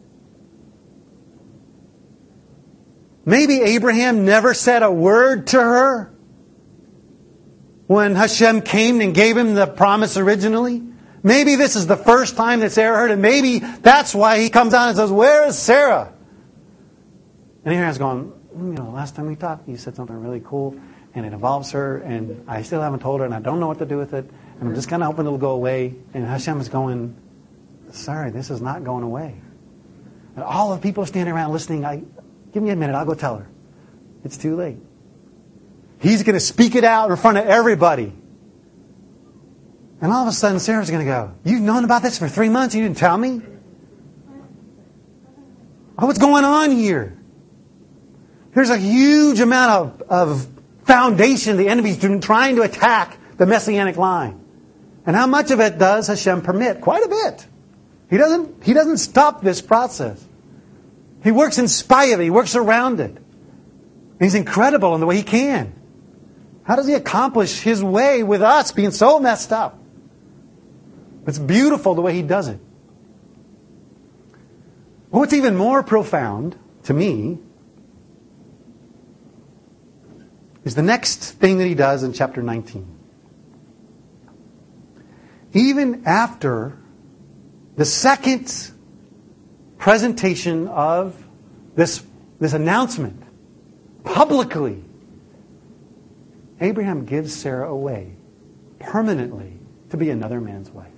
Maybe Abraham never said a word to her when Hashem came and gave him the promise originally. Maybe this is the first time that Sarah heard it. Maybe that's why he comes out and says, where is Sarah? And Abraham's going, you know, last time we talked, you said something really cool, and it involves her, and I still haven't told her, and I don't know what to do with it, and I'm just kind of hoping it'll go away. And Hashem is going, sorry, this is not going away. And all the people standing around listening, I, give me a minute, I'll go tell her. It's too late. He's going to speak it out in front of everybody. And all of a sudden, Sarah's going to go, you've known about this for three months and you didn't tell me? Oh, what's going on here? There's a huge amount of, of foundation the enemy's been trying to attack the Messianic line. And how much of it does Hashem permit? Quite a bit. He doesn't, he doesn't stop this process. He works in spite of it. He works around it. And he's incredible in the way he can. How does he accomplish his way with us being so messed up? It's beautiful the way he does it. What's even more profound to me is the next thing that he does in chapter nineteen. Even after the second presentation of this, this announcement publicly, Abraham gives Sarah away permanently to be another man's wife.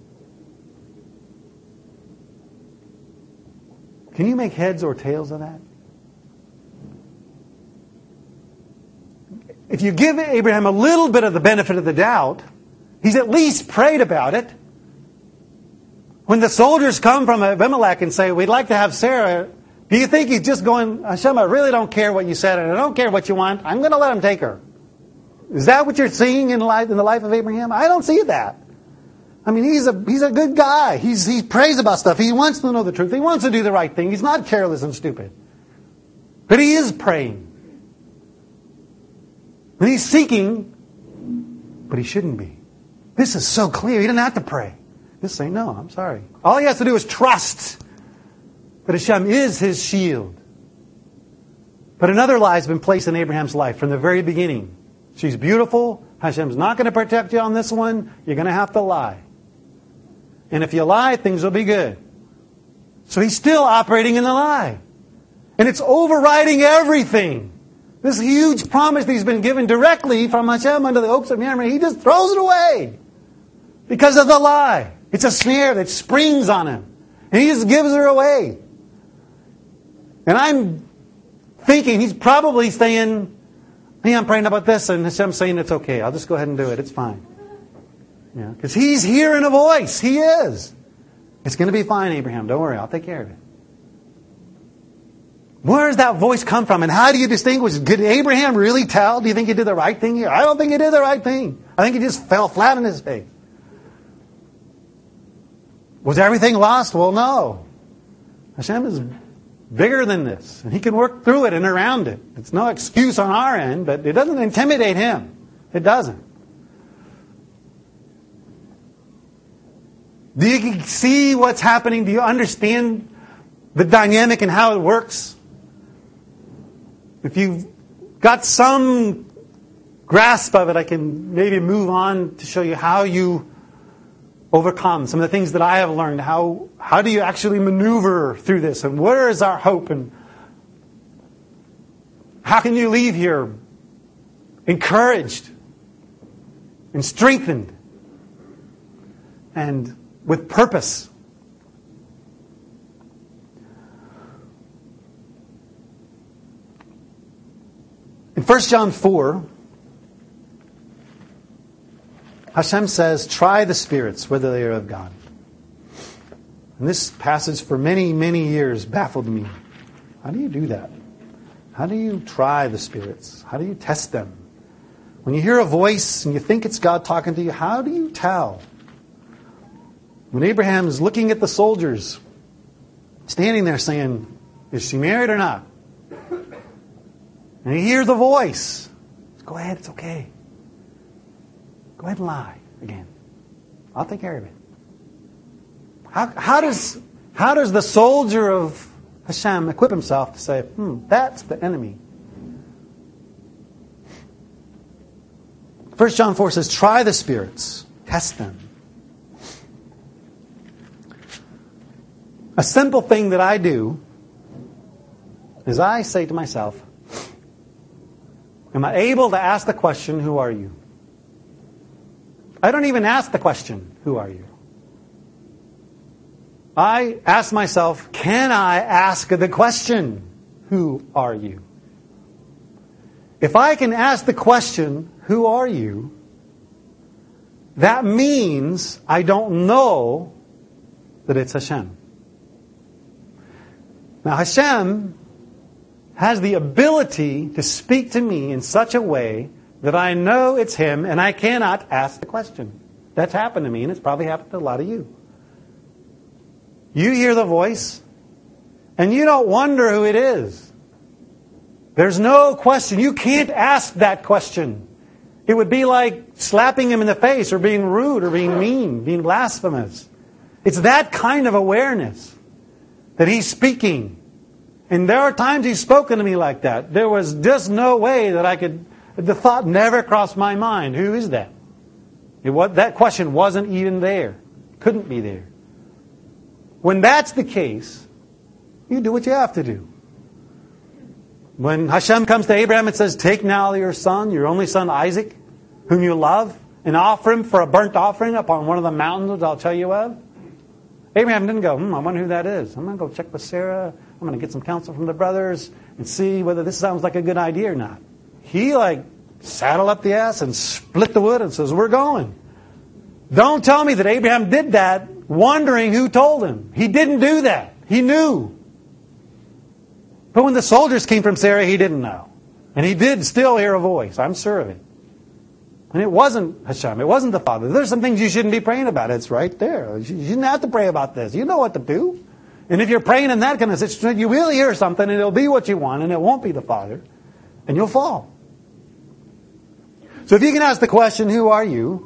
Can you make heads or tails of that? if you give Abraham a little bit of the benefit of the doubt, he's at least prayed about it. When the soldiers come from Abimelech and say, we'd like to have Sarah, do you think he's just going, Hashem, I really don't care what you said, and I don't care what you want. I'm going to let him take her. Is that what you're seeing in life, in the life of Abraham? I don't see that. I mean, he's a he's a good guy. He's he prays about stuff. He wants to know the truth. He wants to do the right thing. He's not careless and stupid. But he is praying. And he's seeking, but he shouldn't be. This is so clear. He didn't have to pray. Just say, no, I'm sorry. All he has to do is trust that Hashem is his shield. But another lie has been placed in Abraham's life from the very beginning. She's beautiful. Hashem's not going to protect you on this one. You're going to have to lie. And if you lie, things will be good. So he's still operating in the lie. And it's overriding everything. This huge promise that he's been given directly from Hashem under the oaks of Mamre, he just throws it away. Because of the lie. It's a snare that springs on him. And he just gives her away. And I'm thinking he's probably saying, hey, I'm praying about this, and Hashem's saying it's okay. I'll just go ahead and do it. It's fine. Yeah, because he's hearing a voice. He is. It's going to be fine, Abraham. Don't worry. I'll take care of it. Where does that voice come from? And how do you distinguish? Did Abraham really tell? Do you think he did the right thing here? I don't think he did the right thing. I think he just fell flat on his face. Was everything lost? Well, no. Hashem is bigger than this. And he can work through it and around it. It's no excuse on our end, but it doesn't intimidate him. It doesn't. Do you see what's happening? Do you understand the dynamic and how it works? If you've got some grasp of it, I can maybe move on to show you how you overcome some of the things that I have learned. How how do you actually maneuver through this? And where is our hope? And how can you leave here encouraged and strengthened and with purpose? In First John four, Hashem says, try the spirits, whether they are of God. And this passage for many, many years baffled me. How do you do that? How do you try the spirits? How do you test them? When you hear a voice and you think it's God talking to you, how do you tell? When Abraham is looking at the soldiers, standing there saying, is she married or not? And he hears a voice. Go ahead, it's okay. Go ahead and lie again. I'll take care of it. How, how does how does the soldier of Hashem equip himself to say, hmm, that's the enemy? First John four says, try the spirits. Test them. A simple thing that I do is I say to myself, am I able to ask the question, who are you? I don't even ask the question, who are you? I ask myself, can I ask the question, who are you? If I can ask the question, who are you? That means I don't know that it's Hashem. Now Hashem has the ability to speak to me in such a way that I know it's Him and I cannot ask the question. That's happened to me, and it's probably happened to a lot of you. You hear the voice and you don't wonder who it is. There's no question. You can't ask that question. It would be like slapping him in the face or being rude or being mean, being blasphemous. It's that kind of awareness that He's speaking. And there are times He's spoken to me like that. There was just no way that I could... The thought never crossed my mind. Who is that? It was, that question wasn't even there. Couldn't be there. When that's the case, you do what you have to do. When Hashem comes to Abraham and says, take now your son, your only son Isaac, whom you love, and offer him for a burnt offering upon one of the mountains which I'll tell you of. Abraham didn't go, hmm, I wonder who that is. I'm going to go check with Sarah. I'm going to get some counsel from the brothers and see whether this sounds like a good idea or not. He like saddle up the ass and split the wood and says, we're going. Don't tell me that Abraham did that wondering who told him. He didn't do that. He knew. But when the soldiers came from Sarah, he didn't know. And he did still hear a voice. I'm sure of it. And it wasn't Hashem. It wasn't the Father. There's some things you shouldn't be praying about. It's right there. You shouldn't have to pray about this. You know what to do. And if you're praying in that kind of situation, you will hear something and it'll be what you want and it won't be the Father. And you'll fall. So if you can ask the question, who are you?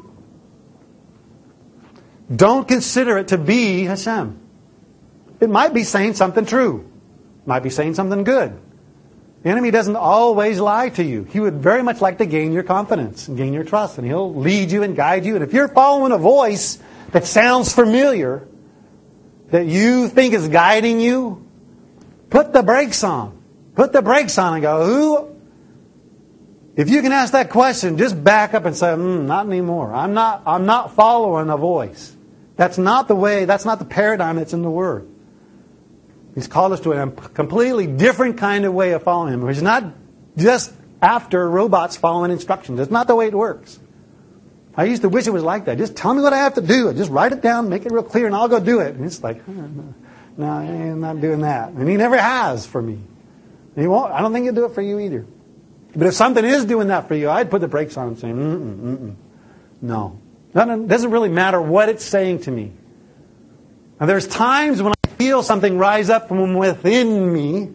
Don't consider it to be Hashem. It might be saying something true. It might be saying something good. The enemy doesn't always lie to you. He would very much like to gain your confidence and gain your trust. And he'll lead you and guide you. And if you're following a voice that sounds familiar, that you think is guiding you, put the brakes on. Put the brakes on and go, who? If you can ask that question, just back up and say, mm, not anymore. I'm not, I'm not following a voice. That's not the way, that's not the paradigm that's in the Word. He's called us to a completely different kind of way of following Him. It's not just after robots following instructions. That's not the way it works. I used to wish it was like that. Just tell me what I have to do. Just write it down, make it real clear, and I'll go do it. And it's like, oh, no, I'm not doing that. And He never has for me. And He won't. I don't think He'll do it for you either. But if something is doing that for you, I'd put the brakes on and say, mm-mm, mm-mm. No. It doesn't really matter what it's saying to me. Now, there's times when I feel something rise up from within me,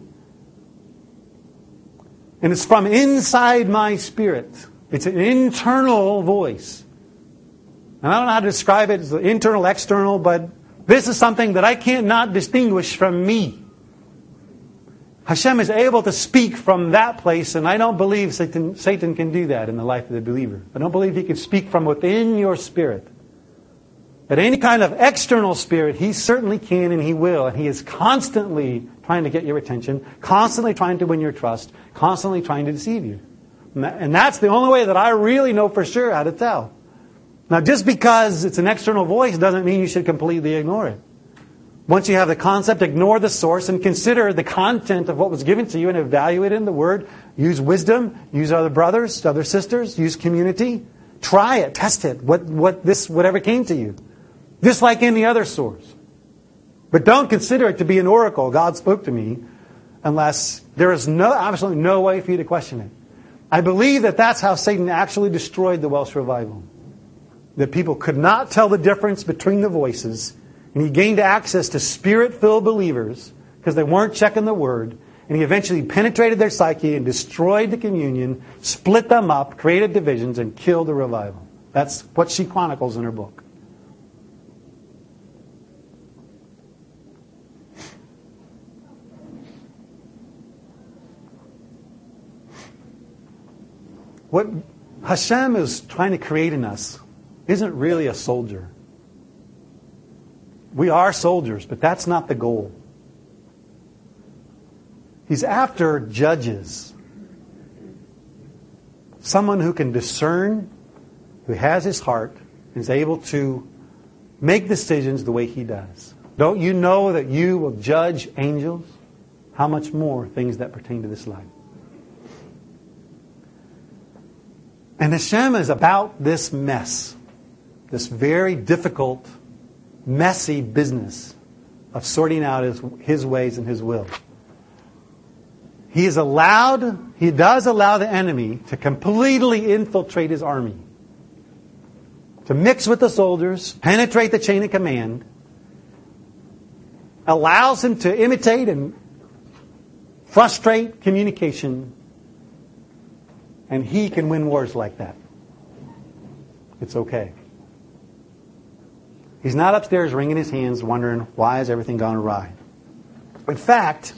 and it's from inside my spirit. It's an internal voice. And I don't know how to describe it. It's internal, external, but this is something that I can't not distinguish from me. Hashem is able to speak from that place, and I don't believe Satan, Satan can do that in the life of the believer. I don't believe he can speak from within your spirit. But any kind of external spirit, he certainly can and he will. And he is constantly trying to get your attention, constantly trying to win your trust, constantly trying to deceive you. And that's the only way that I really know for sure how to tell. Now, just because it's an external voice doesn't mean you should completely ignore it. Once you have the concept, ignore the source and consider the content of what was given to you and evaluate it in the Word. Use wisdom. Use other brothers, other sisters. Use community. Try it. Test it. What, what this, whatever came to you. Just like any other source. But don't consider it to be an oracle. God spoke to me unless there is no, absolutely no way for you to question it. I believe that that's how Satan actually destroyed the Welsh revival. That people could not tell the difference between the voices. And he gained access to Spirit-filled believers because they weren't checking the Word. And he eventually penetrated their psyche and destroyed the communion, split them up, created divisions, and killed the revival. That's what she chronicles in her book. What Hashem is trying to create in us isn't really a soldier. We are soldiers, but that's not the goal. He's after judges. Someone who can discern, who has his heart, and is able to make decisions the way he does. Don't you know that you will judge angels? How much more things that pertain to this life? And Hashem is about this mess. This very difficult, messy business of sorting out his, his ways and His will. He is allowed, He does allow the enemy to completely infiltrate His army. To mix with the soldiers, penetrate the chain of command. Allows him to imitate and frustrate communication. And he can win wars like that. It's okay. He's not upstairs wringing his hands wondering, why has everything gone awry? In fact,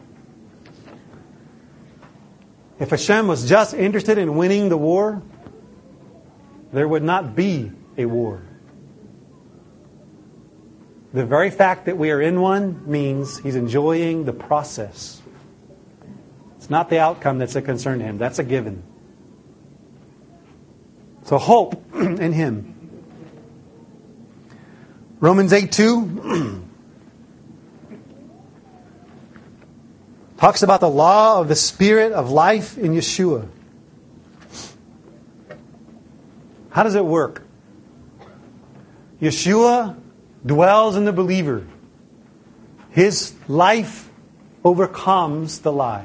if Hashem was just interested in winning the war, there would not be a war. The very fact that we are in one means He's enjoying the process. It's not the outcome that's a concern to Him. That's a given. So hope in Him. Romans eight two talks about the law of the Spirit of life in Yeshua. How does it work? Yeshua dwells in the believer. His life overcomes the lie.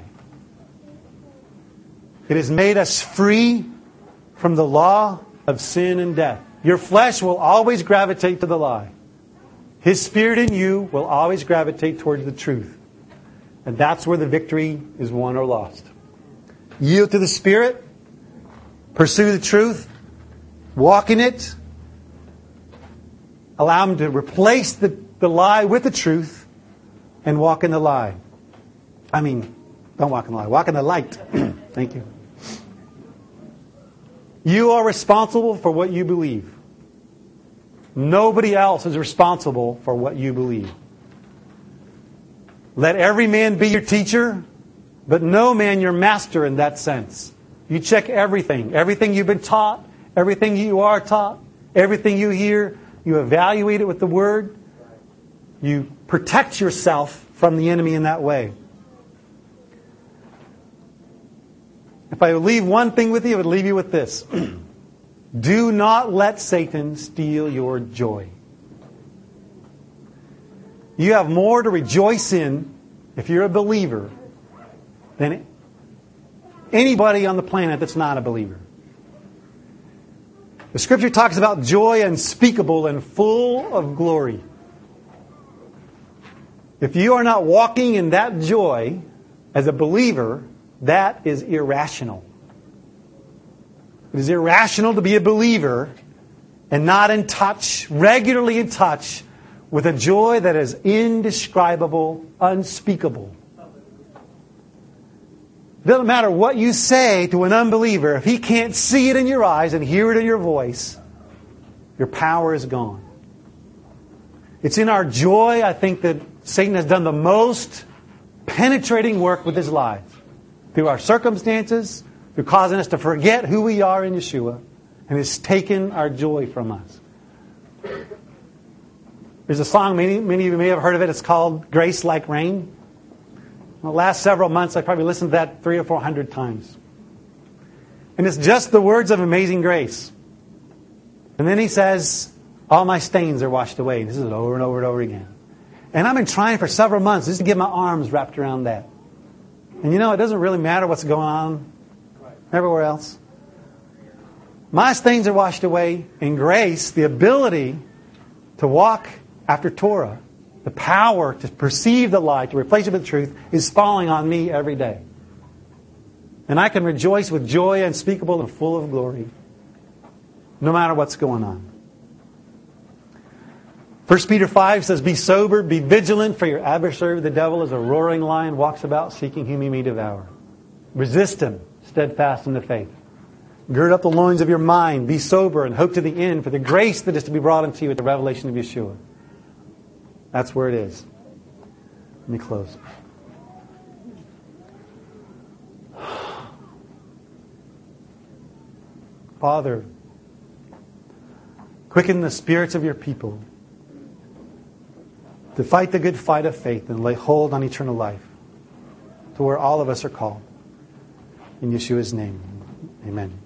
It has made us free from the law of sin and death. Your flesh will always gravitate to the lie. His Spirit in you will always gravitate towards the truth. And that's where the victory is won or lost. Yield to the Spirit. Pursue the truth. Walk in it. Allow Him to replace the, the lie with the truth. And walk in the lie. I mean, don't walk in the lie. Walk in the light. Thank you. You are responsible for what you believe. Nobody else is responsible for what you believe. Let every man be your teacher, but no man your master in that sense. You check everything. Everything you've been taught, everything you are taught, everything you hear, you evaluate it with the Word. You protect yourself from the enemy in that way. If I would leave one thing with you, I would leave you with this. Do not let Satan steal your joy. You have more to rejoice in, if you're a believer, than anybody on the planet that's not a believer. The Scripture talks about joy unspeakable and full of glory. If you are not walking in that joy as a believer, that is irrational. It is irrational to be a believer and not in touch, regularly in touch, with a joy that is indescribable, unspeakable. It doesn't matter what you say to an unbeliever. If he can't see it in your eyes and hear it in your voice, your power is gone. It's in our joy, I think, that Satan has done the most penetrating work with his lies. Through our circumstances, through causing us to forget who we are in Yeshua, and has taken our joy from us. There's a song, many, many of you may have heard of it. It's called Grace Like Rain. In the last several months, I probably listened to that three or four hundred times. And it's just the words of Amazing Grace. And then he says, all my stains are washed away. This is it over and over and over again. And I've been trying for several months just to get my arms wrapped around that. And you know, it doesn't really matter what's going on everywhere else. My stains are washed away, and grace, the ability to walk after Torah, the power to perceive the lie, to replace it with truth, is falling on me every day. And I can rejoice with joy unspeakable and full of glory, no matter what's going on. First Peter five says, be sober, be vigilant, for your adversary, the devil, as a roaring lion, walks about seeking whom he may devour. Resist him, steadfast in the faith. Gird up the loins of your mind, be sober, and hope to the end for the grace that is to be brought unto you at the revelation of Yeshua. That's where it is. Let me close. Father, quicken the spirits of your people to fight the good fight of faith and lay hold on eternal life, to where all of us are called. In Yeshua's name, amen.